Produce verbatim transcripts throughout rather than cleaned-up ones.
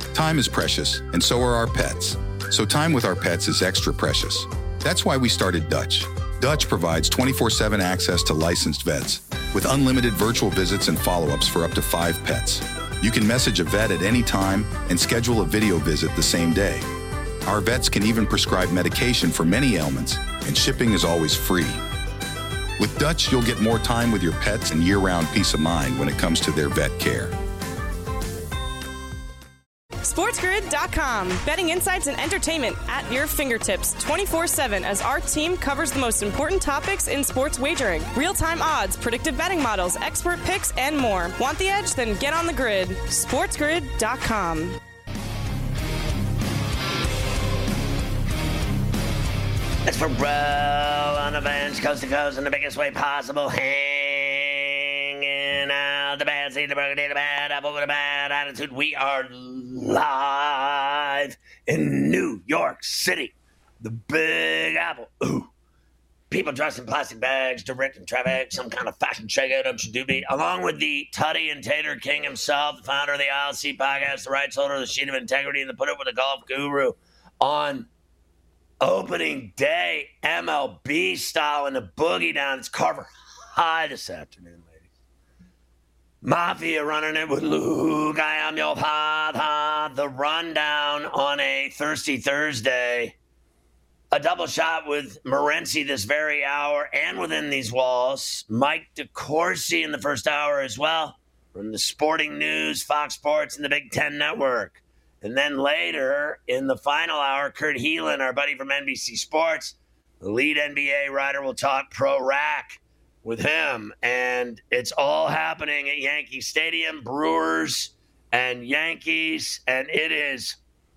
Time is precious, and so are our pets. So time with our pets is extra precious. That's why we started Dutch. Dutch provides twenty-four seven access to licensed vets with unlimited virtual visits and follow-ups for up to five pets. You can message a vet at any time and schedule a video visit the same day. Our vets can even prescribe medication for many ailments, and shipping is always free. With Dutch, you'll get more time with your pets and year-round peace of mind when it comes to their vet care. SportsGrid dot com. Betting insights and entertainment at your fingertips twenty-four seven as our team covers the most important topics in sports wagering. Real-time odds, predictive betting models, expert picks, and more. Want the edge? Then get on the grid. SportsGrid dot com. It's for Bro on the bench, coast to coast in the biggest way possible. Hanging out the bad seed, the broken day, the bad apple with a bad attitude. We are live in New York City, the Big Apple. Ooh. People dressed in plastic bags, directing traffic, some kind of fashion shakeout up should do be. Along with the Tutty and Tater King himself, the founder of the I L C podcast, the rights holder of the Sheet of Integrity, and the put it with a golf guru on opening day, M L B style, in the boogie down. It's Carver High this afternoon, ladies. Mafia running it with Luke. I am your father. The rundown on a Thirsty Thursday. A double shot with Morency this very hour and within these walls. Mike DeCourcy in the first hour as well from the Sporting News, Fox Sports, and the Big Ten Network. And then later, in the final hour, Kurt Heelan, our buddy from N B C Sports, the lead N B A writer, will talk pro-rack with him. And it's all happening at Yankee Stadium, Brewers and Yankees. And it is,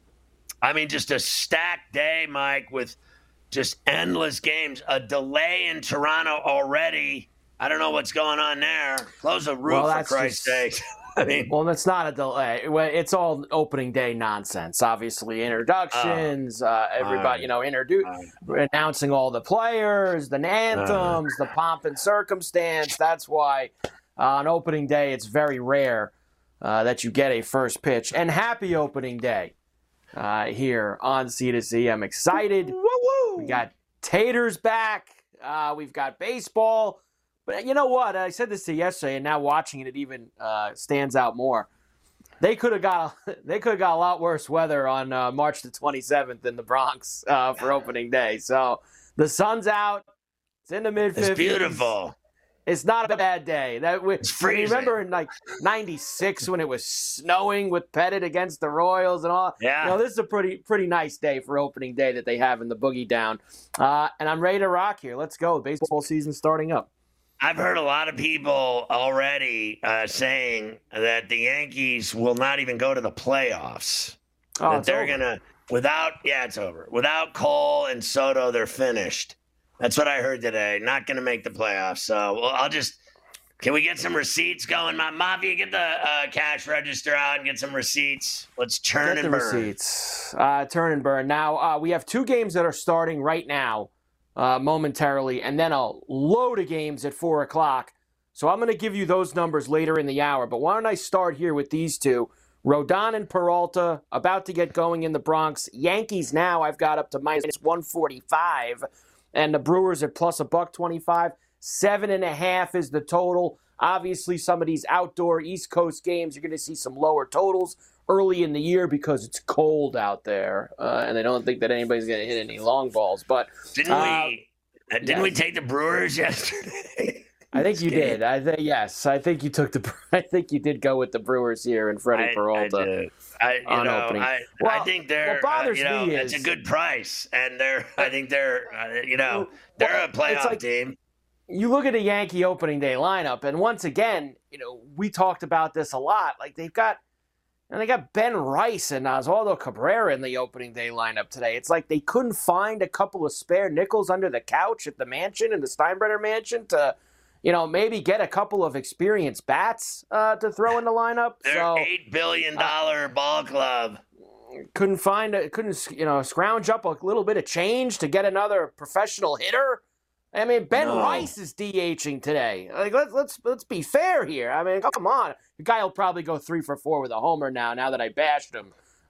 I mean, just a stacked day, Mike, with just endless games. A delay in Toronto already. I don't know what's going on there. Close the roof, well, for Christ's just... sake. I mean, well, that's not a delay. It's all opening day nonsense. Obviously, introductions, uh, uh, everybody, uh, you know, introduce, uh, announcing all the players, the anthems, uh, the pomp and circumstance. That's why uh, on opening day, it's very rare uh, that you get a first pitch. And happy opening day uh, here on C to C. I'm excited. Woo-woo. We got Taters back. Uh, we've got baseball. But you know what? I said this to you yesterday, and now watching it, it even uh, stands out more. They could have got they could have got a lot worse weather on uh, March the twenty-seventh in the Bronx uh, for opening day. So the sun's out. It's in the mid fifties. It's beautiful. It's not a bad day. That we, it's freezing. Remember in like ninety-six when it was snowing with Pettit against the Royals and all? Yeah. You know, this is a pretty pretty nice day for opening day that they have in the Boogie Down. Uh, and I'm ready to rock here. Let's go. Baseball season starting up. I've heard a lot of people already uh, saying that the Yankees will not even go to the playoffs. Oh, that it's they're over. gonna without yeah, it's over. Without Cole and Soto, they're finished. That's what I heard today. Not gonna make the playoffs. So well, I'll just can we get some receipts going? My Mafia, get the uh, cash register out and get some receipts. Let's churn get and the burn. Receipts. Uh, turn and burn. Now uh, we have two games that are starting right now. Uh, momentarily, and then a load of games at four o'clock. So I'm going to give you those numbers later in the hour. But why don't I start here with these two? Rodon and Peralta about to get going in the Bronx. Yankees now I've got up to minus one forty-five, and the Brewers at plus a buck twenty-five. Seven and a half is the total. Obviously, some of these outdoor East Coast games, you're going to see some lower totals early in the year because it's cold out there, uh, and they don't think that anybody's going to hit any long balls. But didn't uh, we? Didn't yes. we take the Brewers yesterday? I think you did. I think yes. I think you took the. I think you did go with the Brewers here in Freddie I, Peralta. I did. I, you on know, opening. I, well, I think they're. What bothers uh, you know, me it's is a good price, and they're. I think they're. Uh, you know, they're well, a playoff like, team. You look at the Yankee opening day lineup, and once again, you know, we talked about this a lot. Like they've got. And they got Ben Rice and Oswaldo Cabrera in the opening day lineup today. It's like they couldn't find a couple of spare nickels under the couch at the mansion, in the Steinbrenner mansion, to, you know, maybe get a couple of experienced bats uh, to throw in the lineup. They're so, eight billion dollars uh, ball club. Couldn't find, a, couldn't, you know, scrounge up a little bit of change to get another professional hitter. I mean, Ben no. Rice is DHing today. Like, let's let's let's be fair here. I mean, come on, the guy will probably go three for four with a homer now. Now that I bashed him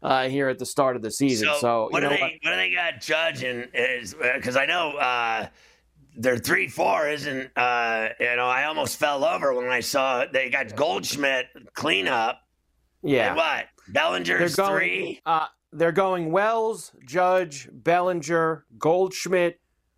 uh, here at the start of the season. So, so what, you know do they, what? what do they got judging is because I know uh, their three four isn't. Uh, you know, I almost fell over when I saw they got Goldschmidt cleanup. Yeah. And what? Bellinger's they're going, three. Uh, they're going Wells, Judge, Bellinger, Goldschmidt,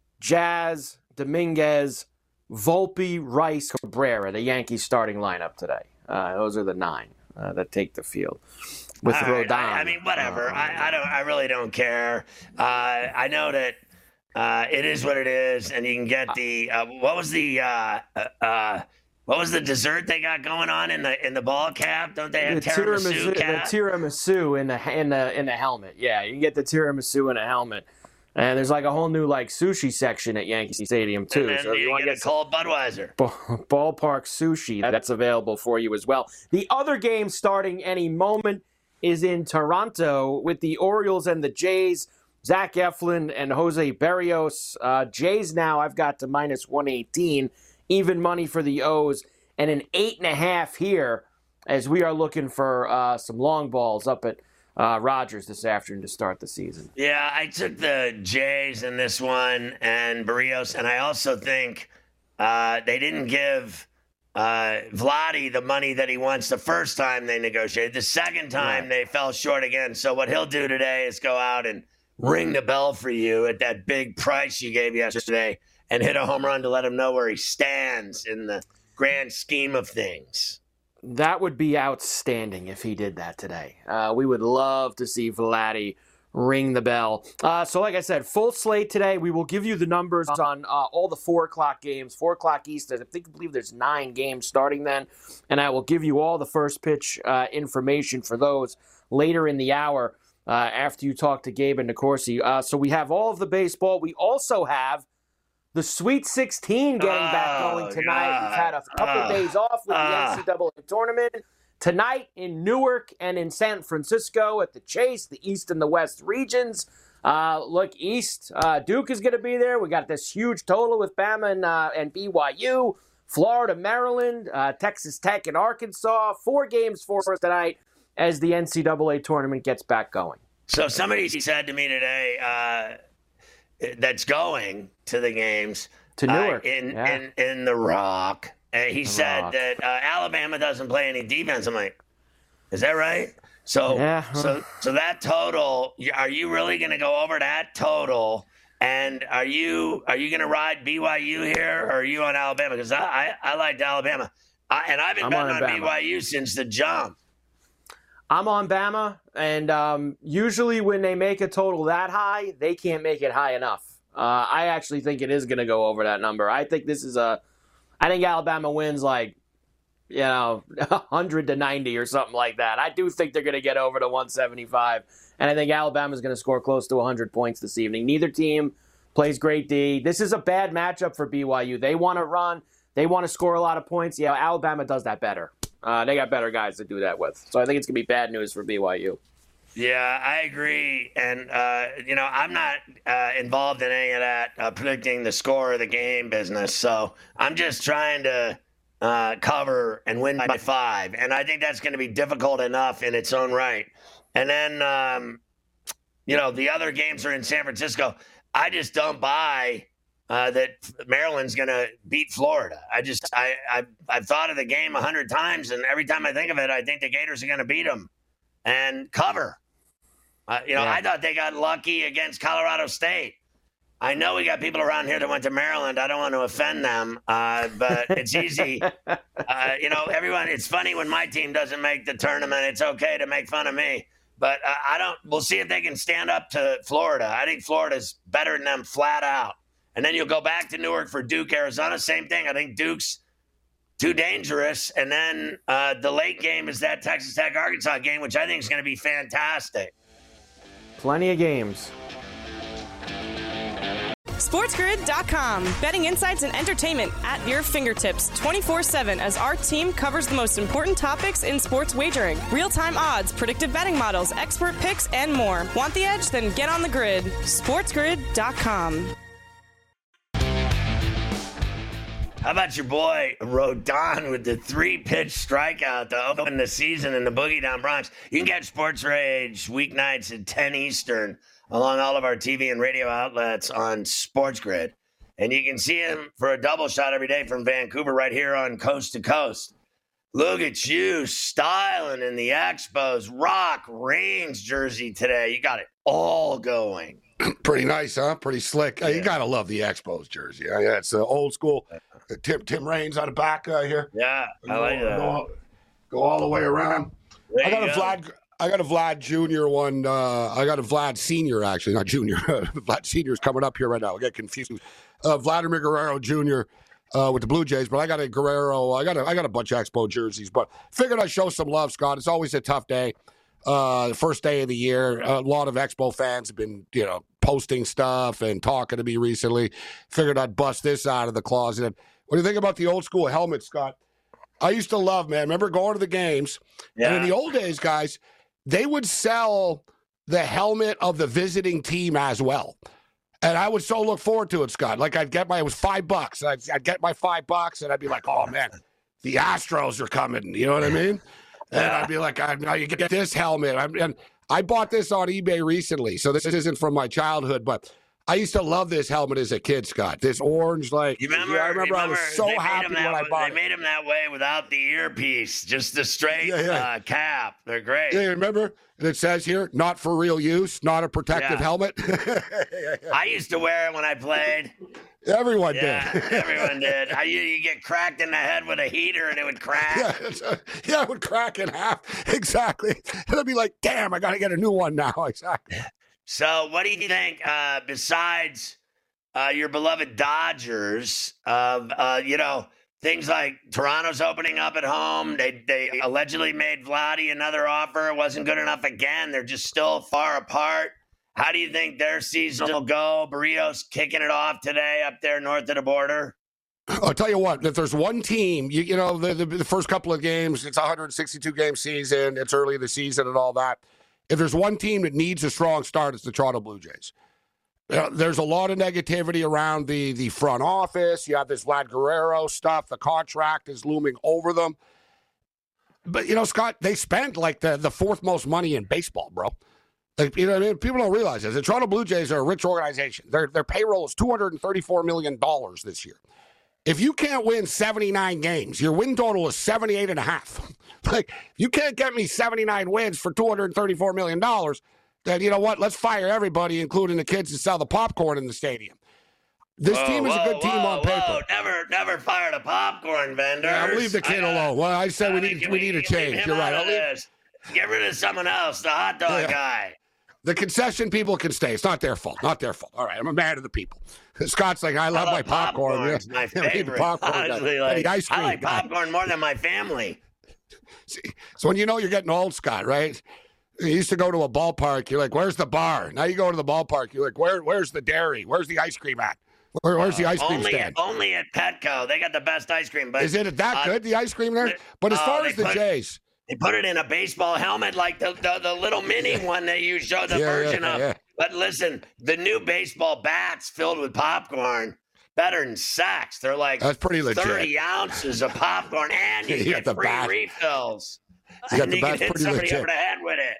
Jazz, Dominguez, Volpe, Rice, Cabrera, the Yankees starting lineup today. Uh, those are the nine uh, that take the field. With Right. Rodon. I, I mean, whatever. Uh, I, I don't. I really don't care. Uh, I know that uh, it is what it is, and you can get the. Uh, what was the? Uh, uh, what was the dessert they got going on in the in the ball cap? Don't they have the tiramisu, tiramisu, cap? the tiramisu in the in the in the helmet. Yeah, you can get the tiramisu in a helmet. And there's like a whole new like sushi section at Yankee Stadium too. And then so if you, you want get to get a cold Budweiser. ballpark sushi, that's available for you as well. The other game starting any moment is in Toronto with the Orioles and the Jays. Zach Eflin and Jose Berrios. Uh, Jays now I've got to minus one eighteen, even money for the O's, and an eight and a half here as we are looking for uh, some long balls up at Uh, Rogers this afternoon to start the season. Yeah, I took the Jays in this one and Barrios, and I also think uh, they didn't give uh, Vladdy the money that he wants the first time they negotiated. The second time Right. they fell short again. So what he'll do today is go out and ring the bell for you at that big price you gave yesterday and hit a home run to let him know where he stands in the grand scheme of things. That would be outstanding if he did that today. Uh, we would love to see Vladdy ring the bell. Uh, so like I said, full slate today. We will give you the numbers on uh, all the four o'clock games, four o'clock East. I think I believe there's nine games starting then. And I will give you all the first pitch uh, information for those later in the hour uh, after you talk to Gabe and Nicorsi. Uh, so we have all of the baseball. We also have the Sweet sixteen getting oh, back going tonight. God. We've had a couple uh, days off with uh, the N C double A tournament. Tonight in Newark and in San Francisco at the Chase, the East and the West regions. Uh, look, East, uh, Duke is going to be there. We got this huge total with Bama and, uh, and B Y U. Florida, Maryland, uh, Texas Tech, and Arkansas. Four games for us tonight as the N C double A tournament gets back going. So somebody said to me today uh, that's going to the games To Newark. uh, in, yeah. in in the Rock. And he The said Rock. that uh, Alabama doesn't play any defense. I'm like, is that right? So Yeah. so so that total, are you really going to go over that total? And are you are you going to ride B Y U here, or are you on Alabama? Because I, I I liked Alabama, I, and I've been I'm betting on on Bama. B Y U since the jump. I'm on Bama, and um, usually when they make a total that high, they can't make it high enough. Uh, I actually think it is going to go over that number. I think this is a – I think Alabama wins like, you know, one hundred to ninety or something like that. I do think they're going to get over to one seventy-five, and I think Alabama's going to score close to one hundred points this evening. Neither team plays great D. This is a bad matchup for B Y U. They want to run. They want to score a lot of points. Yeah, Alabama does that better. Uh, they got better guys to do that with. So I think it's going to be bad news for B Y U. Yeah, I agree. And, uh, you know, I'm not uh, involved in any of that uh, predicting the score of the game business. So I'm just trying to uh, cover and win by five. And I think that's going to be difficult enough in its own right. And then, um, you know, the other games are in San Francisco. I just don't buy uh, that Maryland's going to beat Florida. I just, I, I, I've thought of the game a hundred times. And every time I think of it, I think the Gators are going to beat them and cover. Uh, you know, Yeah. I thought they got lucky against Colorado State. I know we got people around here that went to Maryland. I don't want to offend them, uh, but it's easy. Uh, you know, everyone, it's funny when my team doesn't make the tournament. It's okay to make fun of me. But uh, I don't, we'll see if they can stand up to Florida. I think Florida's better than them flat out. And then you'll go back to Newark for Duke, Arizona. Same thing. I think Duke's too dangerous. And then uh, the late game is that Texas Tech Arkansas game, which I think is going to be fantastic. Plenty of games. SportsGrid dot com. Betting insights and entertainment at your fingertips twenty-four seven as our team covers the most important topics in sports wagering. Real-time odds, predictive betting models, expert picks, and more. Want the edge? Then get on the grid. SportsGrid dot com. How about your boy Rodon with the three-pitch strikeout to open the season in the Boogie Down Bronx? You can catch Sports Rage weeknights at ten Eastern along all of our T V and radio outlets on Sports Grid. And you can see him for a double shot every day from Vancouver right here on Coast to Coast. Look at you styling in the Expos Rock Reigns jersey today. You got it all going. Pretty nice, huh? Pretty slick. Yeah. Uh, you got to love the Expos jersey. Uh, yeah, it's uh, old school. Uh, Tim Tim Raines on the back uh, here. Yeah, I go, like that. Go all, go all the way around. There I got a go. Vlad. I got a Vlad Junior one. Uh, I got a Vlad Senior actually, not Junior. Vlad Senior's coming up here right now. I get confused. Uh, Vladimir Guerrero Junior Uh, with the Blue Jays, but I got a Guerrero. I got a, I got a bunch of Expo jerseys, but figured I'd show some love, Scott. It's always a tough day. Uh, the first day of the year, a lot of Expo fans have been, you know, posting stuff and talking to me recently. Figured I'd bust this out of the closet. What do you think about the old school helmet, Scott? I used to love, man. Remember going to the games? Yeah. And in the old days, guys, they would sell the helmet of the visiting team as well. And I would so look forward to it, Scott. Like I'd get my, it was five bucks. I'd, I'd get my five bucks and I'd be like, oh man, the Astros are coming. You know what I mean? And Yeah. I'd be like, I, now you get this helmet. I'm, and I bought this on eBay recently. So this isn't from my childhood, but I used to love this helmet as a kid, Scott. This orange, like, You remember? yeah, I remember, remember I was so they made happy him when that, I bought They it. made him that way without the earpiece, just the straight Yeah, yeah. Uh, cap. They're great. Yeah, remember? And it says here, not for real use, not a protective Yeah. helmet. I used to wear it when I played. Everyone Yeah, did. everyone did. I, you, you get cracked in the head with a heater and it would crack. Yeah, it's a- yeah, it would crack in half. Exactly. And I'd be like, damn, I got to get a new one now. Exactly. So, what do you think, uh, besides uh, your beloved Dodgers, of uh, you know, things like Toronto's opening up at home? They they allegedly made Vladdy another offer. It wasn't good enough again. They're just still far apart. How do you think their season will go? Barrios kicking it off today up there north of the border. I'll tell you what, if there's one team, you, you know, the, the, the first couple of games, it's a one hundred sixty-two game season. It's early in the season and all that. If there's one team that needs a strong start, it's the Toronto Blue Jays. You know, there's a lot of negativity around the, the front office. You have this Vlad Guerrero stuff. The contract is looming over them. But, you know, Scott, they spent like the, the fourth most money in baseball, bro. Like, you know what I mean? People don't realize this. The Toronto Blue Jays are a rich organization. Their, their payroll is two hundred thirty-four million dollars this year. If you can't win seventy-nine games, your win total is seventy-eight and a half. Like, you can't get me seventy-nine wins for two hundred thirty-four million dollars, then you know what? Let's fire everybody, including the kids that sell the popcorn in the stadium. This Whoa, team is whoa, a good team whoa, on paper. Whoa. Never, never fired a popcorn vendor. Yeah, leave the kid I, uh, alone. Well, I said we need uh, we need a leave change. him You're right. out I'll of leave, this. Get rid of someone else, the hot dog Yeah. guy. the concession people can stay. It's not their fault. Not their fault. All right, I'm a man of the people. Scott's like, I love, I my love popcorn. popcorn's Yeah. my Yeah, we need the favorite. popcorn guy. Honestly, I like, need ice cream I like guy. popcorn more than my family. See, so when you know you're getting old, Scott, right? You used to go to a ballpark. You're like, where's the bar? Now you go to the ballpark. You're like, where? Where's the dairy? Where's the ice cream at? Where, where's the ice cream only, stand? only at Petco. They got the best ice cream. But Is it that uh, good, the ice cream there? But as oh, far they as the put- Jays, They put it in a baseball helmet like the, the, the little mini one that you showed the Yeah, version yeah, of. yeah. But listen, the new baseball bats filled with popcorn, better than sacks. They're like That's pretty legit. thirty ounces of popcorn, and you, You get got the free bat. refills. You got and the you can bat's hit pretty somebody legit. over the head with it.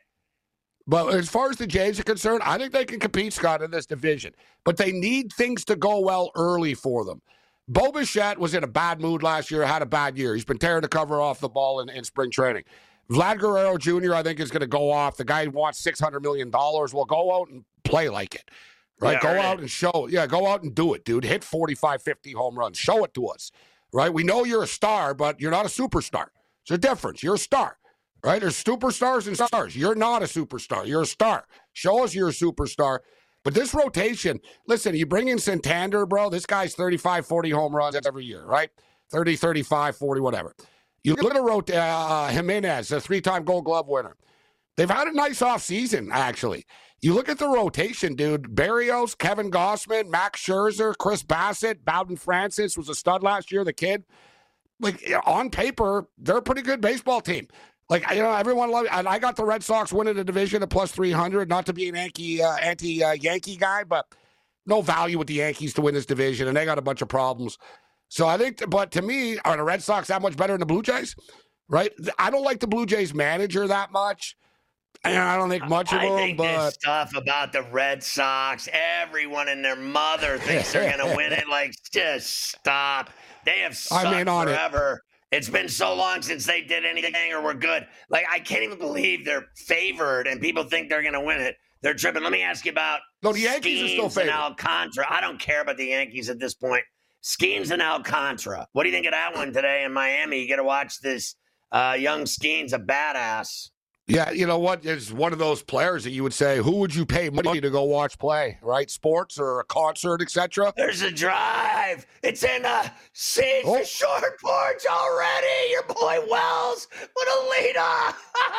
But as far as the Jays are concerned, I think they can compete, Scott, in this division. But they need things to go well early for them. Bo Bichette was in a bad mood last year, had a bad year. He's been tearing the cover off the ball in, in spring training. Vlad Guerrero Junior, I think, is going to go off. The guy wants six hundred million dollars. Well, go out and play like it. Right? Yeah, go right. out and show. Yeah, go out and do it, dude. Hit forty-five, fifty home runs. Show it to us. Right? We know you're a star, but you're not a superstar. There's a difference. You're a star. Right? There's superstars and stars. You're not a superstar. You're a star. Show us you're a superstar. But this rotation, listen, you bring in Santander, bro. This guy's thirty-five, forty home runs every year, right? thirty, thirty-five, forty, whatever. You look at a rot- uh, Jimenez, a three-time Gold Glove winner. They've had a nice offseason, actually. You look at the rotation, dude. Barrios, Kevin Gossman, Max Scherzer, Chris Bassett, Bowden Francis was a stud last year, the kid. Like, on paper, they're a pretty good baseball team. Like, you know, everyone loves, and I got the Red Sox winning the division at plus three hundred, not to be an Yankee, uh, anti-Yankee guy, but no value with the Yankees to win this division, and they got a bunch of problems. So I think, but to me, are the Red Sox that much better than the Blue Jays? Right? I don't like the Blue Jays manager that much. And I don't think much of I them, think but this stuff about the Red Sox, everyone and their mother thinks they're going to win it. Like, just stop. They have sucked I'm in on forever. It. It's been so long since they did anything or were good. Like, I can't even believe they're favored and people think they're going to win it. They're tripping. Let me ask you about no, the Yankees are still Skeens and favored. Alcantara. I don't care about the Yankees at this point. Skeens and Alcantara. What do you think of that one today in Miami? You got to watch this uh, young Skeens, a badass. Yeah, you know what? It's one of those players that you would say, who would you pay money to go watch play, right? Sports or a concert, et cetera? There's a drive. It's in the seats, Oh. the short porch already. Your boy Wells with a leader.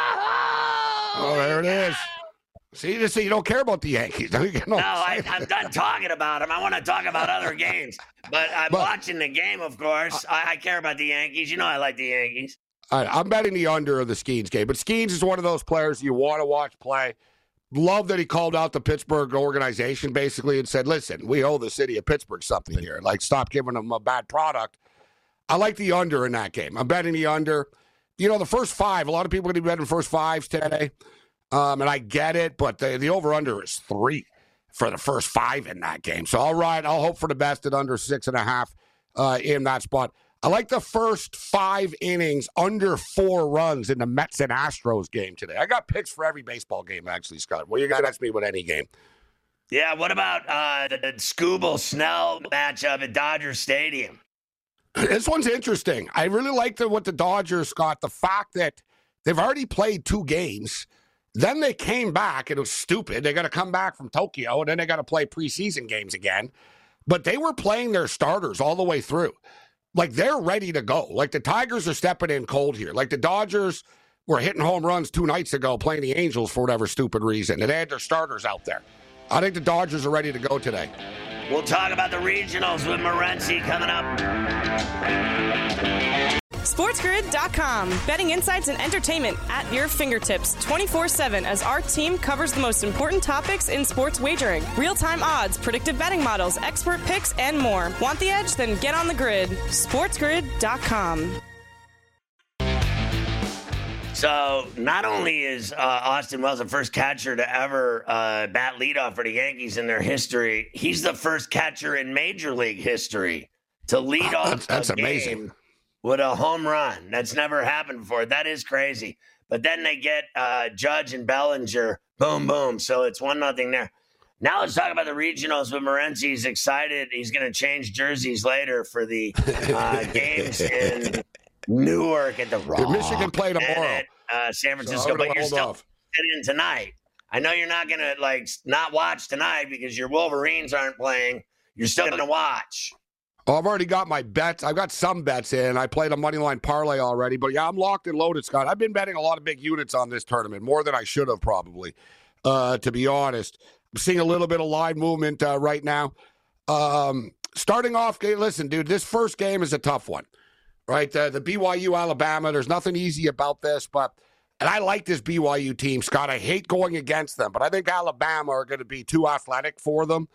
Oh, there it is. See, you see, you don't care about the Yankees. No, No, I, I'm done talking about them. I want to talk about other games. But I'm But- watching the game, of course. I, I care about the Yankees. You know I like the Yankees. All right, I'm betting the under of the Skeens game. But Skeens is one of those players you want to watch play. Love that he called out the Pittsburgh organization basically and said, listen, we owe the city of Pittsburgh something here. Like, stop giving them a bad product. I like the under in that game. I'm betting the under. You know, the first five, a lot of people are going to be betting first fives today. Um, and I get it, but the, the over-under is three for the first five in that game. So, all right, I'll hope for the best at under six and a half uh, in that spot. I like the first five innings under four runs in the Mets and Astros game today. I got picks for every baseball game, actually, Scott. Well, you got to ask me with any game. Yeah, what about uh, the, the Scooble-Snell matchup at Dodger Stadium? This one's interesting. I really like the, what the Dodgers got, the fact that they've already played two games. Then they came back. It was stupid. They got to come back from Tokyo, and then they got to play preseason games again. But they were playing their starters all the way through. Like, they're ready to go. Like, the Tigers are stepping in cold here. Like, the Dodgers were hitting home runs two nights ago playing the Angels for whatever stupid reason. And they had their starters out there. I think the Dodgers are ready to go today. We'll talk about the regionals with Morency coming up. SportsGrid dot com. Betting insights and entertainment at your fingertips twenty-four seven as our team covers the most important topics in sports wagering. Real-time odds, predictive betting models, expert picks, and more. Want the edge? Then get on the grid. SportsGrid dot com. So not only is uh, Austin Wells the first catcher to ever uh, bat leadoff for the Yankees in their history, he's the first catcher in Major League history to lead Wow, off that's- that's a amazing. game with a home run. That's never happened before. That is crazy. But then they get uh, Judge and Bellinger. Boom, boom. So it's one nothing there. Now let's talk about the regionals with Morency. He's excited. He's going to change jerseys later for the uh, games in Newark at the Rock. Michigan play tomorrow. and at, uh, San Francisco. So I'm gonna but you're hold still off. in tonight. I know you're not going to like not watch tonight because your Wolverines aren't playing. You're still going to watch. Oh, I've already got my bets. I've got some bets in. I played a money line parlay already. But, yeah, I'm locked and loaded, Scott. I've been betting a lot of big units on this tournament, more than I should have probably, uh, to be honest. I'm seeing a little bit of live movement uh, right now. Um, starting off, listen, dude, this first game is a tough one, right? Uh, the B Y U-Alabama, there's nothing easy about this. but And I like this B Y U team, Scott. I hate going against them, but I think Alabama are going to be too athletic for them.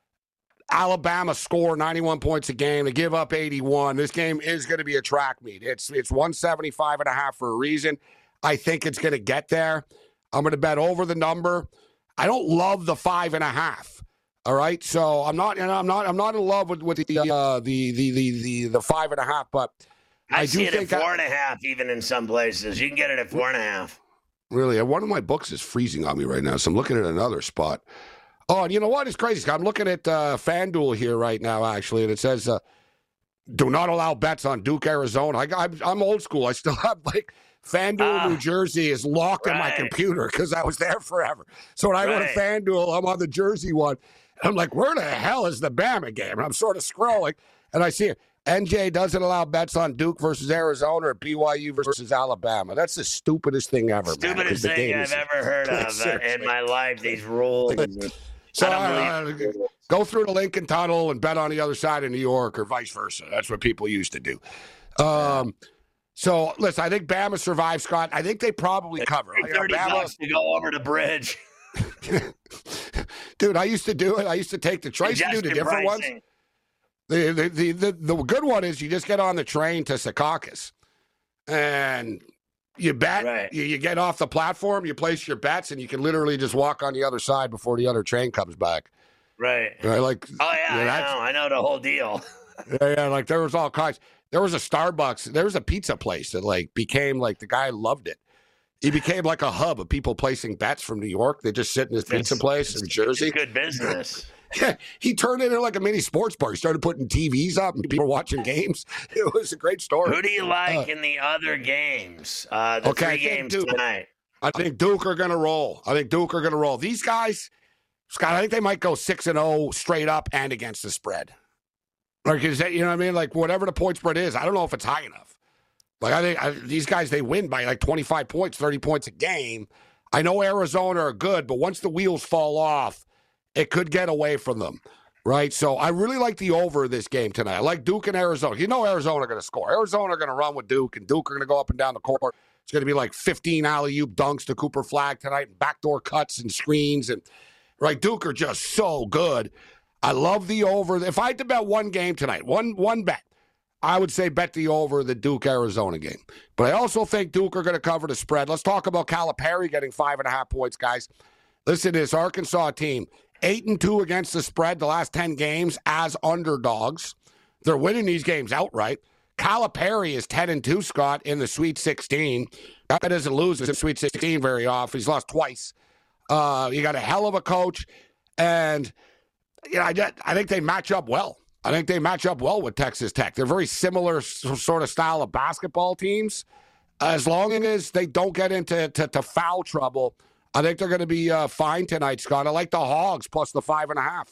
Alabama score ninety-one points a game. They give up eighty-one. This game is going to be a track meet. It's it's one seventy-five and a half for a reason. I think it's going to get there. I'm going to bet over the number. I don't love the five and a half. All right, so I'm not, you know, I'm not, I'm not in love with with the uh, the, the the the the five and a half. But I, I see do it think at four I- and a half, even in some places. You can get it at four and a half. Really, one of my books is freezing on me right now, so I'm looking at another spot. Oh, and you know what? It's crazy, Scott. I'm looking at uh, FanDuel here right now, actually, and it says, uh, do not allow bets on Duke, Arizona. I, I'm, I'm old school. I still have, like, FanDuel, Ah, New Jersey is locked on my right. computer because I was there forever. So when I go Right. to FanDuel, I'm on the Jersey one. I'm like, where the hell is the Bama game? And I'm sort of scrolling, and I see it. N J doesn't allow bets on Duke versus Arizona or B Y U versus Alabama. That's the stupidest thing ever, man, 'cause Stupidest the thing game I've is- ever heard of uh, in Seriously. my life, these rules. So I uh, don't believe it. go through the Lincoln Tunnel and bet on the other side of New York or vice versa. That's what people used to do. Um, so, listen, I think Bama survives, Scott. I think they probably cover. You know, thirty Bama- bucks to go over the bridge. Dude, I used to do it. I used to take the train. I used to do the Suggested different ones. pricing. The, the the the the good one is you just get on the train to Secaucus, and you bet. Right. You, you get off the platform, you place your bets, and you can literally just walk on the other side before the other train comes back. Right. Right, like, oh yeah, you know, I know. I know the whole deal. yeah, yeah, like there was all kinds. There was a Starbucks. There was a pizza place that like became like the guy loved it. He became like a hub of people placing bets from New York. They just sit in his pizza It's- place it's- in Jersey. It's good business. Yeah, he turned it into like a mini sports bar. He started putting T Vs up and people were watching games. It was a great story. Who do you like Uh, in the other games? Uh, the okay, I three think games Duke. tonight. I think Duke are going to roll. I think Duke are going to roll. These guys, Scott, I think they might go six and zero straight up and against the spread. Like, is that, you know what I mean? Like, whatever the point spread is, I don't know if it's high enough. Like, I think I, these guys, they win by like twenty-five points, thirty points a game. I know Arizona are good, but once the wheels fall off, it could get away from them, right? So I really like the over this game tonight. I like Duke and Arizona. You know Arizona are going to score. Arizona are going to run with Duke, and Duke are going to go up and down the court. It's going to be like fifteen alley-oop dunks to Cooper Flag tonight, and backdoor cuts and screens. And right, Duke are just so good. I love the over. If I had to bet one game tonight, one one bet, I would say bet the over the Duke-Arizona game. But I also think Duke are going to cover the spread. Let's talk about Calipari getting five and a half points, guys. Listen to this Arkansas team, eight and two against the spread the last ten games as underdogs. They're winning these games outright. Calipari is ten and two, Scott, in the Sweet sixteen. That doesn't lose in the Sweet sixteen very often. He's lost twice. Uh, you got a hell of a coach, and you know, I, just, I think they match up well. I think they match up well with Texas Tech. They're very similar s- sort of style of basketball teams. As long as they don't get into to, to foul trouble, I think they're going to be uh, fine tonight, Scott. I like the Hogs plus the five and a half.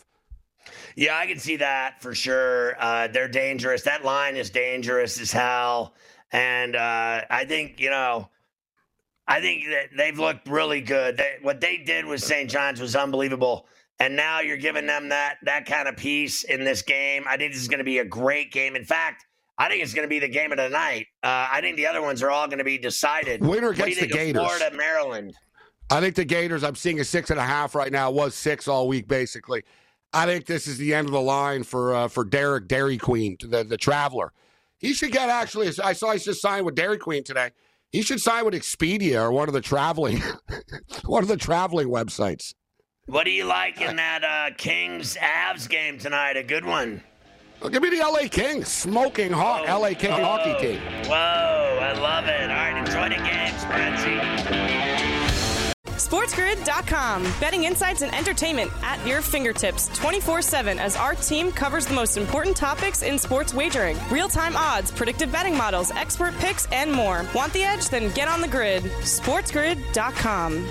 Yeah, I can see that for sure. Uh, they're dangerous. That line is dangerous as hell. And uh, I think, you know, I think that they've looked really good. They, what they did with Saint John's was unbelievable. And now you're giving them that that kind of piece in this game. I think this is going to be a great game. In fact, I think it's going to be the game of the night. Uh, I think the other ones are all going to be decided. Winner What do you gets the think of Gators. Florida, Maryland. I think the Gators, I'm seeing a six and a half right now. Was six all week, basically. I think this is the end of the line for uh, for Derek Dairy Queen, the, the Traveler. He should get, actually, I saw he just signed with Dairy Queen today. He should sign with Expedia or one of the traveling, one of the traveling websites. What do you like in that uh, Kings-Avs game tonight? A good one. Well, give me the L A Kings, smoking hot Oh, L A King oh, hockey team. Whoa, I love it. All right, enjoy the game, Spreadsheet. SportsGrid dot com. Betting insights and entertainment at your fingertips twenty-four seven as our team covers the most important topics in sports wagering. Real-time odds, predictive betting models, expert picks, and more. Want the edge? Then get on the grid. SportsGrid dot com.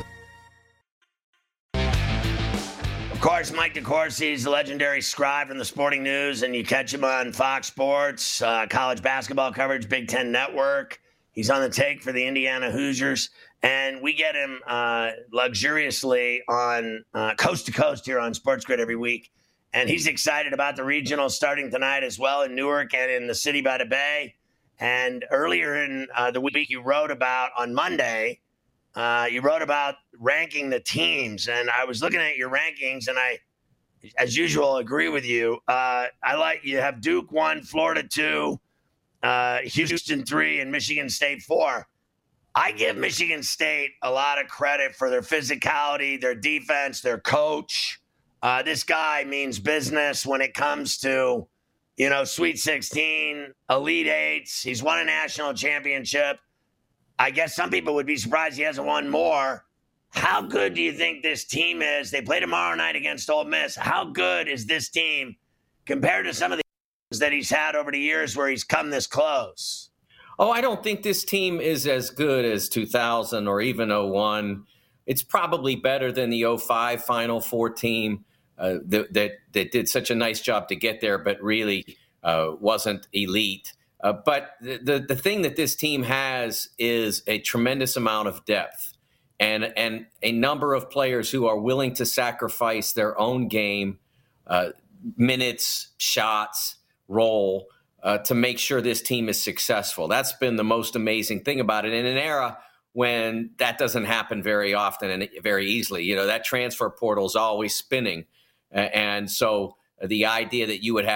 Of course, Mike DeCourcy is the legendary scribe from the Sporting News, and you catch him on Fox Sports, uh, college basketball coverage, Big Ten Network. He's on the take for the Indiana Hoosiers, and we get him uh, luxuriously on uh, coast to coast here on Sports Grid every week. And he's excited about the regional starting tonight as well in Newark and in the city by the Bay. And earlier in uh, the week, you wrote about on Monday. Uh, you wrote about ranking the teams, and I was looking at your rankings, and I, as usual, agree with you. Uh, I like you have Duke one, Florida two, uh, Houston three, and Michigan State four. I give Michigan State a lot of credit for their physicality, their defense, their coach. Uh, this guy means business when it comes to, you know, Sweet sixteen, Elite Eights. He's won a national championship. I guess some people would be surprised he hasn't won more. How good do you think this team is? They play tomorrow night against Ole Miss. How good is this team compared to some of the teams that he's had over the years where he's come this close? Oh, I don't think this team is as good as two thousand or even oh one. It's probably better than the oh five Final Four team uh, that, that that did such a nice job to get there, but really uh, wasn't elite. Uh, but the, the the thing that this team has is a tremendous amount of depth and and a number of players who are willing to sacrifice their own game, uh, minutes, shots, role, uh, to make sure this team is successful. That's been the most amazing thing about it in an era when that doesn't happen very often and very easily. You know, that transfer portal is always spinning. Uh, and so the idea that you would have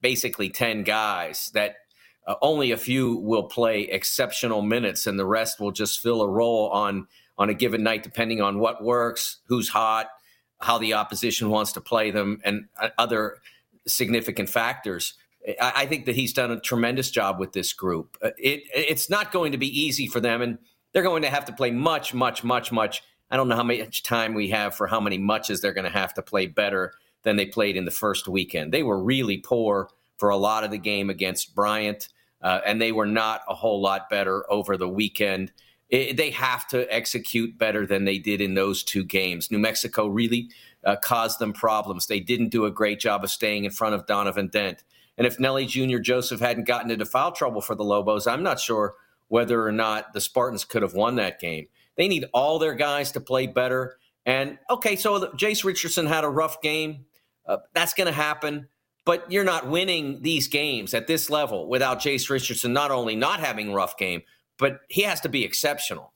basically ten guys that uh, only a few will play exceptional minutes, and the rest will just fill a role on on a given night, depending on what works, who's hot, how the opposition wants to play them, and other significant factors. I, I think that he's done a tremendous job with this group. It, it's not going to be easy for them, and they're going to have to play much, much, much, much. I don't know how much time we have for how many muches they're going to have to play better than they played in the first weekend. They were really poor for a lot of the game against Bryant, uh, and they were not a whole lot better over the weekend. It, they have to execute better than they did in those two games. New Mexico really uh, caused them problems. They didn't do a great job of staying in front of Donovan Dent. And if Nelly Junior Joseph hadn't gotten into foul trouble for the Lobos, I'm not sure whether or not the Spartans could have won that game. They need all their guys to play better. And, okay, so the, Jace Richardson had a rough game. Uh, that's going to happen. But you're not winning these games at this level without Jace Richardson not only not having a rough game, but he has to be exceptional.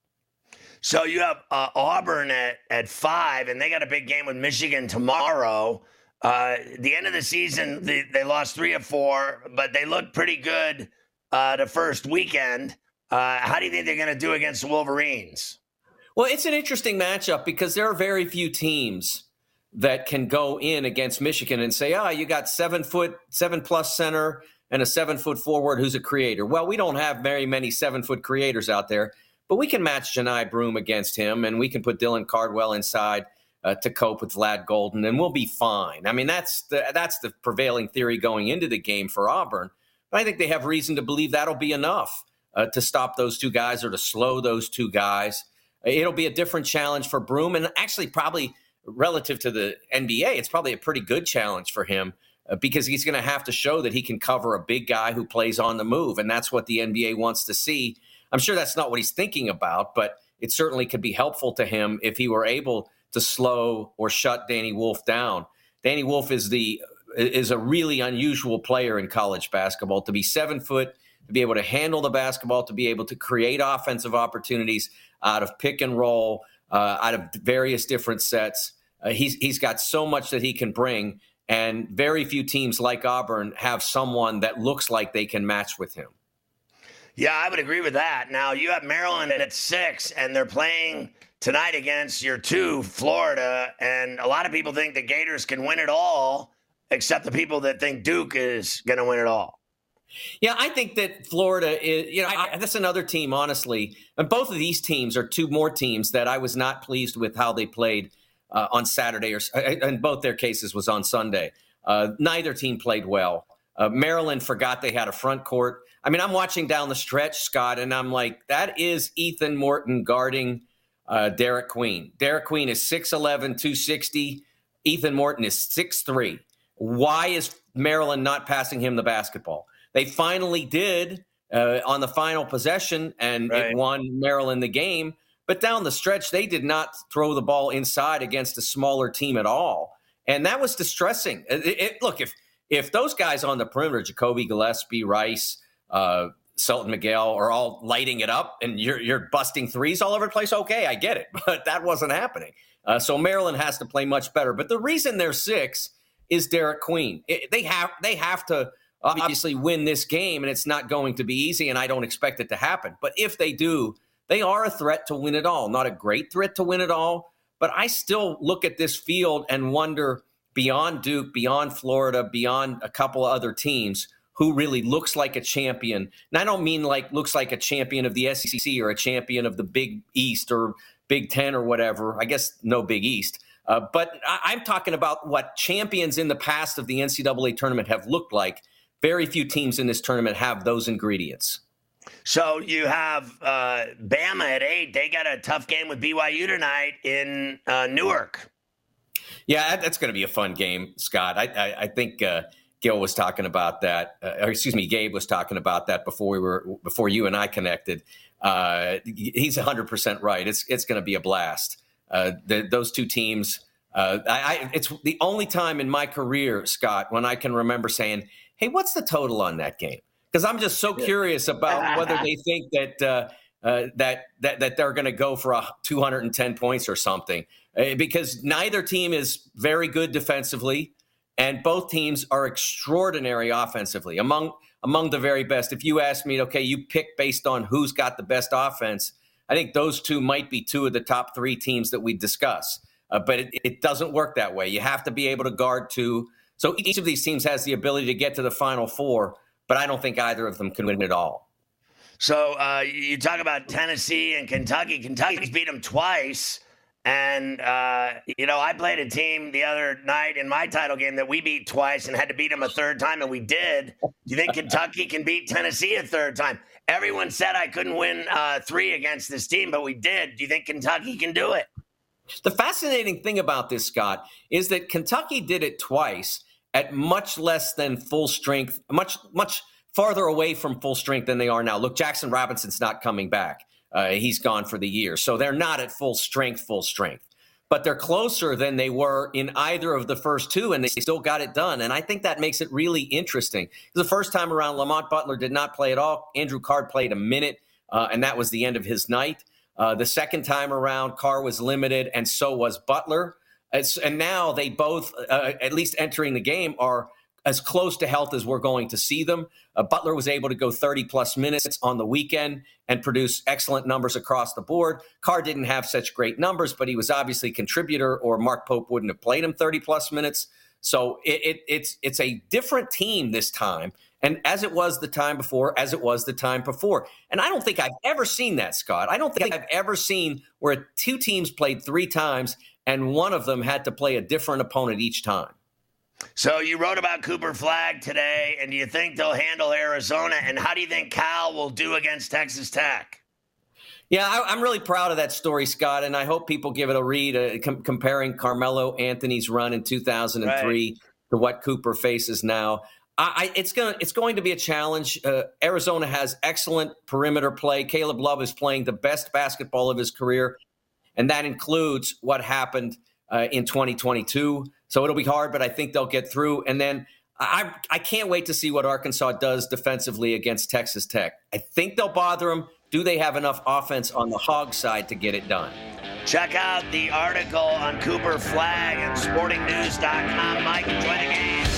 So you have uh, Auburn at, at five, and they got a big game with Michigan tomorrow. Uh, the end of the season, they, they lost three of four, but they looked pretty good uh, the first weekend. Uh, how do you think they're going to do against the Wolverines? Well, it's an interesting matchup because there are very few teams that can go in against Michigan and say, ah, oh, you got seven foot, seven plus center and a seven foot forward who's a creator. Well, we don't have very many seven foot creators out there, but we can match Janai Broome against him, and we can put Dylan Cardwell inside uh, to cope with Vlad Golden, and we'll be fine. I mean, that's the that's the prevailing theory going into the game for Auburn. But I think they have reason to believe that'll be enough uh, to stop those two guys or to slow those two guys. It'll be a different challenge for Broome, and actually probably relative to the N B A, it's probably a pretty good challenge for him uh, because he's going to have to show that he can cover a big guy who plays on the move, and that's what the N B A wants to see. I'm sure that's not what he's thinking about, but it certainly could be helpful to him if he were able to slow or shut Danny Wolf down. Danny Wolf is the is a really unusual player in college basketball. To be seven foot, to be able to handle the basketball, to be able to create offensive opportunities out of pick and roll, uh, out of various different sets. Uh, he's he's got so much that he can bring, and very few teams like Auburn have someone that looks like they can match with him. Yeah, I would agree with that. Now, you have Maryland at six, and they're playing tonight against your two, Florida, and a lot of people think the Gators can win it all, except the people that think Duke is going to win it all. Yeah, I think that Florida is, you know, I, that's another team, honestly. And both of these teams are two more teams that I was not pleased with how they played uh, on Saturday, or in both their cases was on Sunday. Uh, neither team played well. Uh, Maryland forgot they had a front court. I mean, I'm watching down the stretch, Scott, and I'm like, that is Ethan Morton guarding uh, Derek Queen. Derek Queen is six eleven, two sixty. Ethan Morton is six three. Why is Maryland not passing him the basketball? They finally did uh, on the final possession, and right. It won Maryland the game. But down the stretch, they did not throw the ball inside against a smaller team at all. And that was distressing. It, it, look, if if those guys on the perimeter, Jacoby Gillespie, Rice, uh, Selton Miguel, are all lighting it up and you're, you're busting threes all over the place, okay, I get it. But that wasn't happening. Uh, so Maryland has to play much better. But the reason they're six is Derek Queen. It, they have they have to obviously win this game, and it's not going to be easy, and I don't expect it to happen. But if they do, they are a threat to win it all. Not a great threat to win it all, but I still look at this field and wonder, beyond Duke, beyond Florida, beyond a couple of other teams, who really looks like a champion. And I don't mean like looks like a champion of the S E C or a champion of the Big East or Big Ten or whatever. I guess no Big East. Uh, but I- I'm talking about what champions in the past of the N C double A tournament have looked like. Very few teams in this tournament have those ingredients. So you have uh, Bama at eight. They got a tough game with B Y U tonight in uh, Newark. Yeah, that's going to be a fun game, Scott. I, I, I think uh, Gil was talking about that. Uh, or excuse me, Gabe was talking about that before we were before you and I connected. Uh, he's one hundred percent right. It's it's going to be a blast. Uh, the, those two teams. Uh, I, I, it's the only time in my career, Scott, when I can remember saying, hey, what's the total on that game? Because I'm just so curious about whether they think that uh, uh, that that that they're going to go for a two hundred ten points or something. Uh, because neither team is very good defensively. and both teams are extraordinary offensively, among among the very best. If you ask me, okay, you pick based on who's got the best offense, I think those two might be two of the top three teams that we discuss. Uh, but it, it doesn't work that way. You have to be able to guard two. So each of these teams has the ability to get to the Final Four, but I don't think either of them can win it all. So uh, you talk about Tennessee and Kentucky. Kentucky's beat them twice. And, uh, you know, I played a team the other night in my title game that we beat twice and had to beat them a third time, and we did. Do you think Kentucky can beat Tennessee a third time? Everyone said I couldn't win uh, three against this team, but we did. Do you think Kentucky can do it? The fascinating thing about this, Scott, is that Kentucky did it twice at much less than full strength, much, much farther away from full strength than they are now. Look, Jackson Robinson's not coming back. Uh, he's gone for the year. So they're not at full strength, full strength. But they're closer than they were in either of the first two, and they still got it done. And I think that makes it really interesting. The first time around, Lamont Butler did not play at all. Andrew Card played a minute, uh, and that was the end of his night. Uh, the second time around, Carr was limited, and so was Butler. It's, and now they both, uh, at least entering the game, are as close to health as we're going to see them. Uh, Butler was able to go thirty-plus minutes on the weekend and produce excellent numbers across the board. Carr didn't have such great numbers, but he was obviously a contributor, or Mark Pope wouldn't have played him thirty-plus minutes. So it, it, it's it's a different team this time, and as it was the time before, as it was the time before. And I don't think I've ever seen that, Scott. I don't think I've ever seen where two teams played three times and one of them had to play a different opponent each time. So you wrote about Cooper Flagg today, and do you think they'll handle Arizona? And how do you think Cal will do against Texas Tech? Yeah, I, I'm really proud of that story, Scott, and I hope people give it a read, uh, com- comparing Carmelo Anthony's run in two thousand three right. to what Cooper faces now. I, I, it's going it's going to be a challenge. Uh, Arizona has excellent perimeter play. Caleb Love is playing the best basketball of his career, and that includes what happened uh, in twenty twenty-two. So it'll be hard, but I think they'll get through. And then I I can't wait to see what Arkansas does defensively against Texas Tech. I think they'll bother them. Do they have enough offense on the Hog side to get it done? Check out the article on Cooper Flagg at sporting news dot com. Mike, enjoy the game.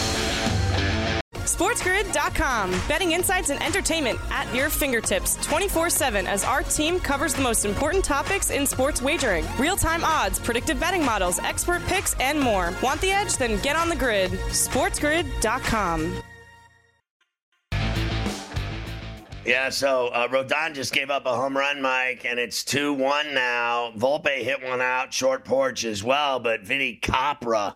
sports grid dot com. Betting insights and entertainment at your fingertips twenty-four seven as our team covers the most important topics in sports wagering. Real-time odds, predictive betting models, expert picks, and more. Want the edge? Then get on the grid. sports grid dot com. Yeah, so uh, Rodon just gave up a home run, Mike, and it's two one now. Volpe hit one out, short porch as well, but Vinny Capra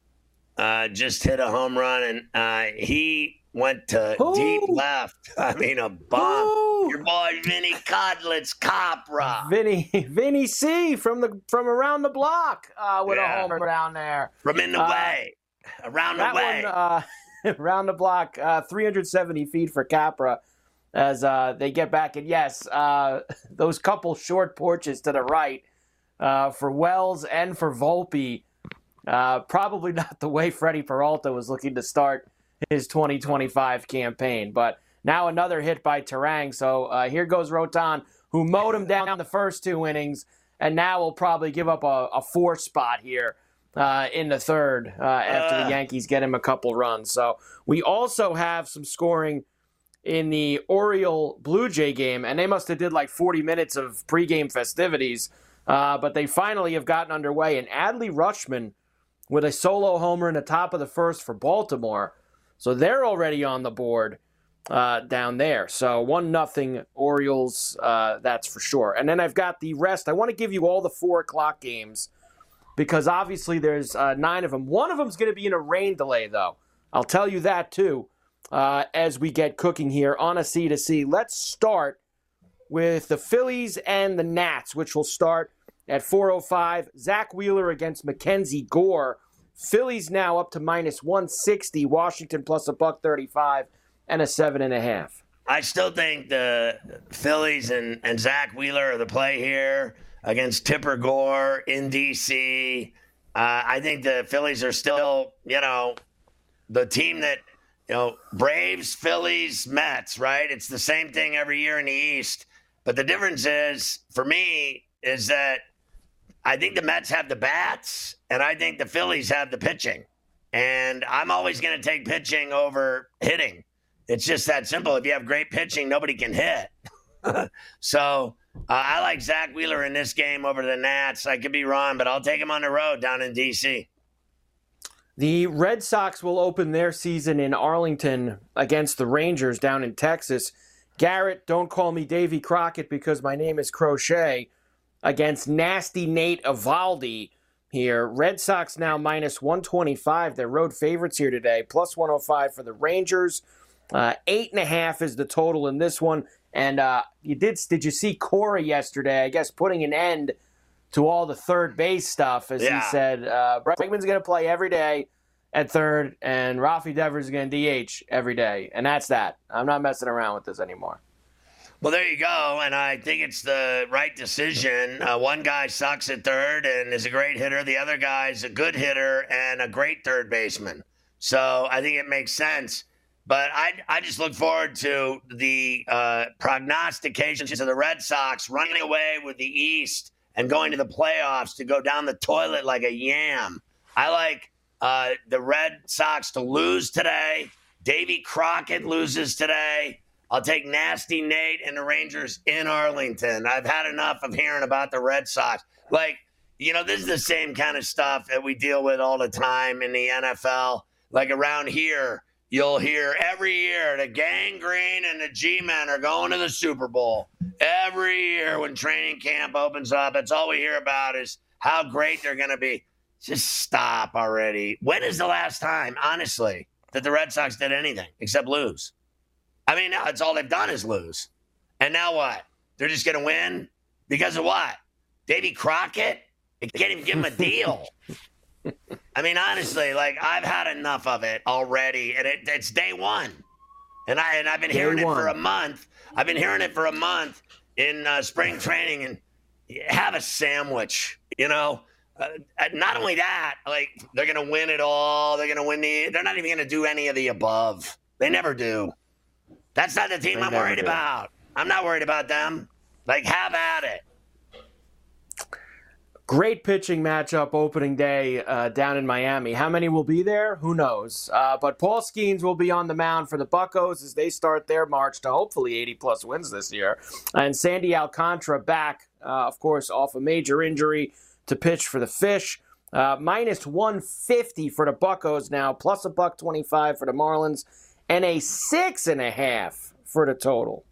uh, just hit a home run, and uh, he went to Ooh. deep left. I mean, a bomb. Ooh. Your boy Vinny Codlitz Capra. Vinny, Vinny C from the from around the block uh, with yeah. a homer down there. From in the uh, way, around the way. One, uh, around the block, uh, three hundred seventy feet for Capra. As uh, they get back, and yes, uh, those couple short porches to the right uh, for Wells and for Volpe, uh, probably not the way Freddie Peralta was looking to start his twenty twenty-five campaign. But now another hit by Terang, so uh, here goes Rotan, who mowed him down the first two innings, and now will probably give up a, a four spot here uh, in the third uh, after uh. the Yankees get him a couple runs. So we also have some scoring in the Oriole Blue Jay game, and they must have did like forty minutes of pregame festivities, uh, but they finally have gotten underway. And Adley Rutschman with a solo homer in the top of the first for Baltimore, so they're already on the board uh, down there. So one nothing Orioles, uh, that's for sure. And then I've got the rest. I want to give you all the four o'clock games because obviously there's uh, nine of them. One of them is going to be in a rain delay, though. I'll tell you that too. Uh, as we get cooking here on a C to C. Let's start with the Phillies and the Nats, which will start at four oh five. Zach Wheeler against Mackenzie Gore. Phillies now up to minus one sixty. Washington plus a buck thirty-five and a seven and a half. I still think the Phillies and, and Zach Wheeler are the play here against Tipper Gore in D C. Uh, I think the Phillies are still, you know, the team that, you know, Braves, Phillies, Mets, right? It's the same thing every year in the East. But the difference is, for me, is that I think the Mets have the bats, and I think the Phillies have the pitching. And I'm always going to take pitching over hitting. It's just that simple. If you have great pitching, nobody can hit. So uh, I like Zach Wheeler in this game over the Nats. I could be wrong, but I'll take him on the road down in D C. The Red Sox will open their season in Arlington against the Rangers down in Texas. Garrett, don't call me Davy Crockett because my name is Crochet, against Nasty Nate Eovaldi here. Red Sox now minus one twenty-five. They're road favorites here today. Plus one oh five for the Rangers. Uh, eight and a half is the total in this one. And uh, you did did you see Corey yesterday, I guess, putting an end to all the third base stuff, as yeah. he said. Uh, Bregman's going to play every day at third, and Rafi Devers is going to D H every day. And that's that. I'm not messing around with this anymore. Well, there you go, and I think it's the right decision. Uh, one guy sucks at third and is a great hitter. The other guy's a good hitter and a great third baseman. So I think it makes sense. But I, I just look forward to the uh, prognostications of the Red Sox running away with the East and going to the playoffs to go down the toilet like a yam. I like uh, the Red Sox to lose today. Davy Crockett loses today. I'll take Nasty Nate and the Rangers in Arlington. I've had enough of hearing about the Red Sox. Like, you know, this is the same kind of stuff that we deal with all the time in the N F L. Like around here, you'll hear every year the Gang Green and the G-Men are going to the Super Bowl. Every year when training camp opens up, that's all we hear about is how great they're going to be. Just stop already. When is the last time, honestly, that the Red Sox did anything except lose? I mean, now it's all they've done is lose. And now what? They're just going to win? Because of what? Davy Crockett? They can't even give him a deal. I mean, honestly, like, I've had enough of it already, and it, it's day one. And, I, and I've been hearing it for a month. I've been hearing it for a month in uh, spring training, and have a sandwich, you know? Uh, not only that, like, they're going to win it all. They're going to win the – they're not even going to do any of the above. They never do. That's not the team they I'm worried do. about. I'm not worried about them. Like, have at it. Great pitching matchup opening day uh, down in Miami. How many will be there? Who knows? Uh, but Paul Skeens will be on the mound for the Buccos as they start their march to hopefully eighty-plus wins this year. And Sandy Alcantara back, uh, of course, off a major injury to pitch for the Fish. Uh, minus one fifty for the Buccos now, plus a buck twenty-five for the Marlins, and a six and a half for the total.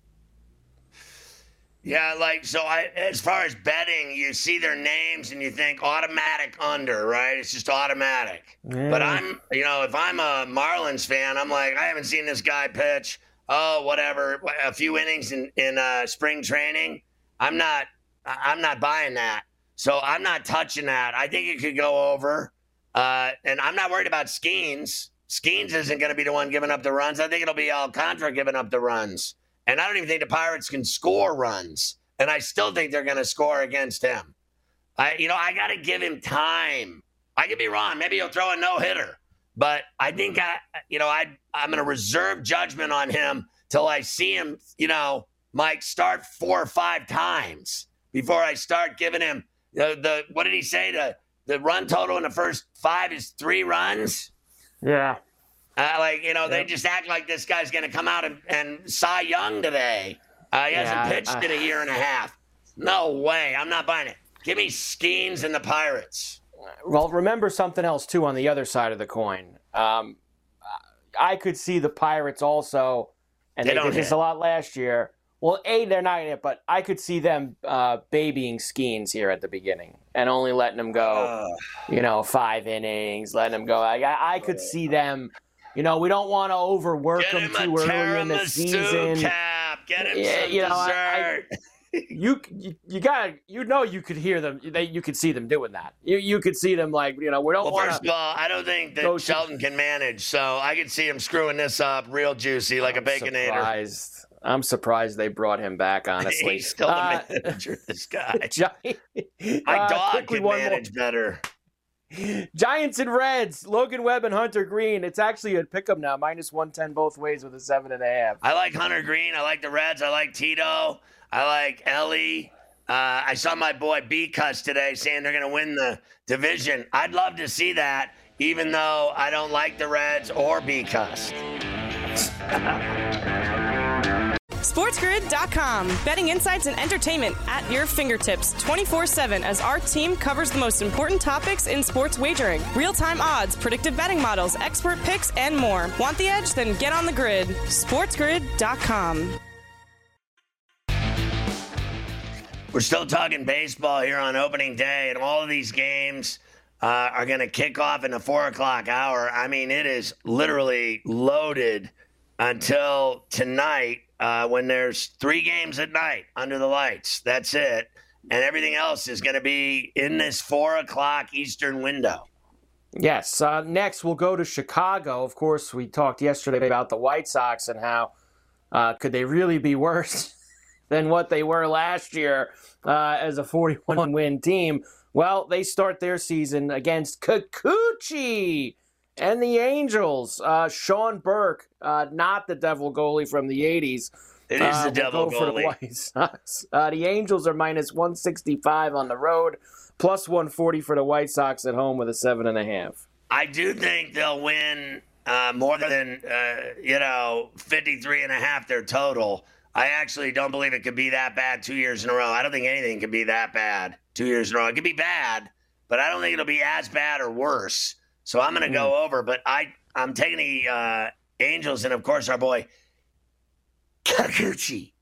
Yeah, like, so I, as far as betting, you see their names and you think automatic under, right? It's just automatic. Yeah. But I'm, you know, if I'm a Marlins fan, I'm like, I haven't seen this guy pitch. Oh, whatever, a few innings in, in uh, spring training. I'm not, I'm not buying that. So I'm not touching that. I think it could go over. Uh, and I'm not worried about Skeens. Skeens isn't going to be the one giving up the runs. I think it'll be Alcantara giving up the runs. And I don't even think the Pirates can score runs. And I still think they're going to score against him. I, you know, I got to give him time. I could be wrong. Maybe he'll throw a no-hitter. But I think, I, you know, I, I'm going to reserve judgment on him till I see him, you know, Mike, start four or five times before I start giving him the, the what did he say? The, the run total in the first five is three runs? Yeah. Uh, like, you know, yep. They just act like this guy's going to come out and, and Cy Young today. Uh, he hasn't yeah, pitched I, I, in a year and a half. No way. I'm not buying it. Give me Skeens and the Pirates. Well, remember something else, too, on the other side of the coin. Um, I could see the Pirates also, and they, they did this a lot last year. Well, A, they're not in it, but I could see them uh, babying Skeens here at the beginning and only letting them go, uh, you know, five innings, letting them go. I, I could see them... You know, we don't want to overwork Get them too early in the season. Cap. Get him yeah, some you know, dessert. I, I, you you, you got you know you could hear them. They, you could see them doing that. You you could see them like you know we don't well, want. First of all, I don't think that Shelton to, can manage, so I could see him screwing this up real juicy like I'm a baconator. Surprised. I'm surprised they brought him back. Honestly, he's still uh, the manager. This guy, Giant, my uh, dog could manage more. better. Giants and Reds, Logan Webb and Hunter Green. It's actually a pick 'em now, minus one ten both ways with a seven and a half. I like Hunter Green. I like the Reds. I like Tito. I like Ellie. Uh, I saw my boy B-Cuts today saying they're going to win the division. I'd love to see that. even though I don't like the Reds or be cussed. SportsGrid dot com. Betting insights and entertainment at your fingertips twenty-four seven as our team covers the most important topics in sports wagering. Real-time odds, predictive betting models, expert picks, and more. Want the edge? Then get on the grid. SportsGrid dot com. We're still talking baseball here on opening day, and all of these games uh, are going to kick off in the four o'clock hour. I mean, it is literally loaded until tonight. Uh, when there's three games at night under the lights. That's it. And everything else is going to be in this four o'clock Eastern window. Yes. Uh, next, we'll go to Chicago. Of course, we talked yesterday about the White Sox and how uh, could they really be worse than what they were last year uh, as a forty-one win team. Well, they start their season against Kikuchi and the Angels. Uh, Sean Burke, uh, not the Devil goalie from the eighties. It is uh, the Devil go goalie. For the White Sox. Uh, the Angels are minus one sixty-five on the road, plus one forty for the White Sox at home with a seven and a half. I do think they'll win uh, more than, uh, you know, fifty-three and a half their total. I actually don't believe it could be that bad two years in a row. I don't think anything could be that bad two years in a row. It could be bad, but I don't think it'll be as bad or worse. So I'm going to go over, but I, I'm taking the uh, Angels and, of course, our boy Kikuchi.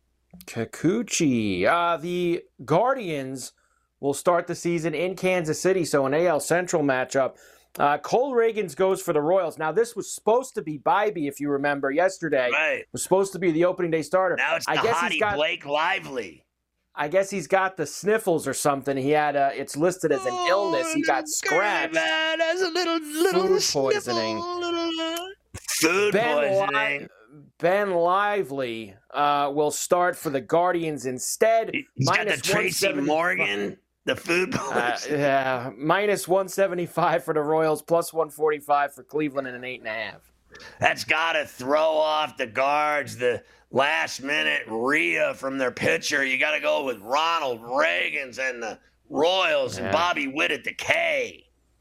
Kikuchi. Uh, the Guardians will start the season in Kansas City, so an A L Central matchup. Uh, Cole Reagans goes for the Royals. Now, this was supposed to be Bybee, if you remember, yesterday. Right. It was supposed to be the opening day starter. Now it's the I guess hottie he's got, Blake Lively. I guess he's got the sniffles or something. He had a, it's listed as an Oh, illness. He got scratched. Man, that's a little, little Food poisoning. Food Ben, poisoning. Li- Ben Lively uh, will start for the Guardians instead. He's got the Minus Tracy one seventy-five. Morgan, the food Uh, poisoning. yeah, minus one seventy-five for the Royals, plus one forty-five for Cleveland, and an eight and a half. That's got to throw off the guards, the last minute Rhea from their pitcher. You got to go with Ronald Reagans and the Royals Yeah. and Bobby Witt at the K.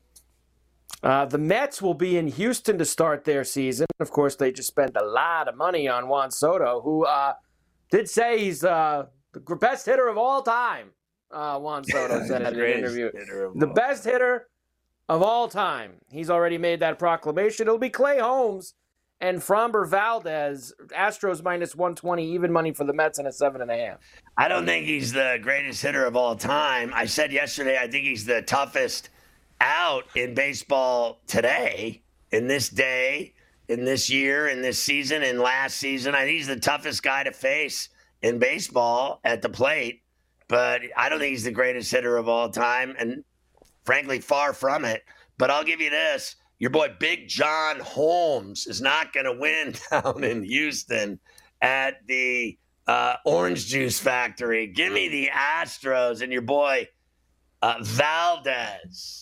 Uh, the Mets will be in Houston to start their season. Of course, they just spent a lot of money on Juan Soto, who uh, did say he's uh, the best hitter of all time. Uh, Juan Soto said in an interview. The best hitter of all time. He's already made that proclamation. It'll be Clay Holmes and Framber Valdez. Astros minus one twenty, even money for the Mets, and a seven and a half. I don't think he's the greatest hitter of all time. I said yesterday I think he's the toughest out in baseball today, in this day, in this year, in this season, in last season. I think he's the toughest guy to face in baseball at the plate, but I don't think he's the greatest hitter of all time, and frankly, far from it. But I'll give you this. Your boy Big John Holmes is not going to win down in Houston at the uh, Orange Juice Factory. Give me the Astros and your boy uh, Valdez.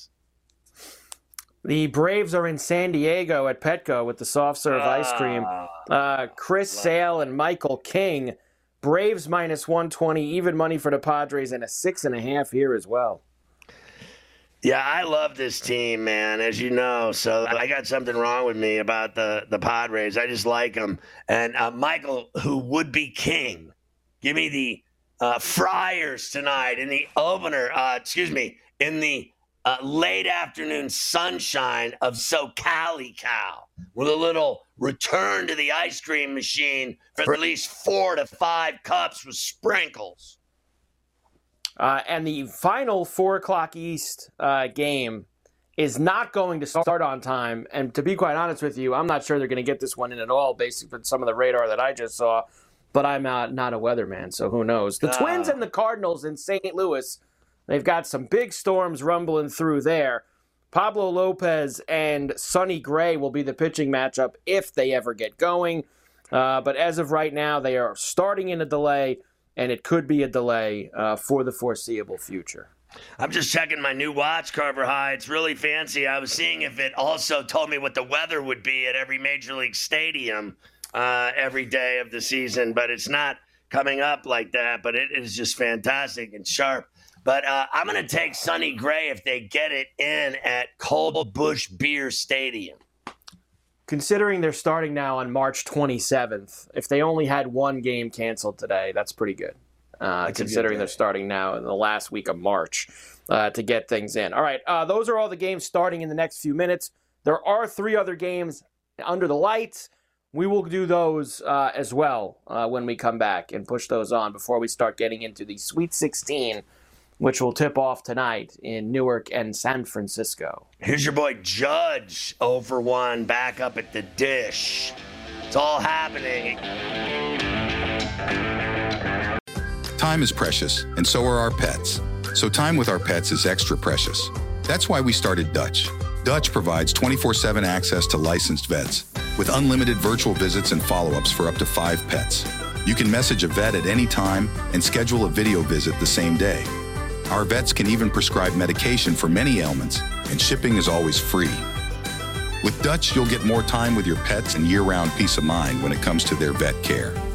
The Braves are in San Diego at Petco with the soft serve ice cream. Uh, Chris Sale and Michael King. Braves minus one twenty, even money for the Padres, and a six and a half here as well. Yeah, I love this team, man, as you know. So I got something wrong with me about the, the Padres. I just like them. And uh, Michael, who would be king, give me the uh, Friars tonight in the opener, uh, excuse me, in the uh, late afternoon sunshine of SoCali Cal with a little return to the ice cream machine for at least four to five cups with sprinkles. Uh, and the final four o'clock East uh, game is not going to start on time. And to be quite honest with you, I'm not sure they're going to get this one in at all, based on some of the radar that I just saw. But I'm not, not a weatherman, so who knows? The uh, Twins and the Cardinals in Saint Louis, they've got some big storms rumbling through there. Pablo Lopez and Sonny Gray will be the pitching matchup if they ever get going. Uh, but as of right now, they are starting in a delay, and it could be a delay uh, for the foreseeable future. I'm just checking my new watch, Carver High. It's really fancy. I was seeing if it also told me what the weather would be at every Major League stadium uh, every day of the season, but it's not coming up like that. But it is just fantastic and sharp. But uh, I'm going to take Sonny Gray if they get it in at Cold Busch Beer Stadium. Considering they're starting now on March twenty-seventh, if they only had one game canceled today, that's pretty good. Uh, that's considering good they're starting now in the last week of March uh, to get things in. All right, uh, those are all the games starting in the next few minutes. There are three other games under the lights. We will do those uh, as well uh, when we come back and push those on before we start getting into the Sweet sixteen, which will tip off tonight in Newark and San Francisco. Here's your boy Judge, oh for one, back up at the dish. It's all happening. Time is precious, and so are our pets. So time with our pets is extra precious. That's why we started Dutch. Dutch provides twenty-four seven access to licensed vets with unlimited virtual visits and follow-ups for up to five pets. You can message a vet at any time and schedule a video visit the same day. Our vets can even prescribe medication for many ailments, and shipping is always free. With Dutch, you'll get more time with your pets and year-round peace of mind when it comes to their vet care.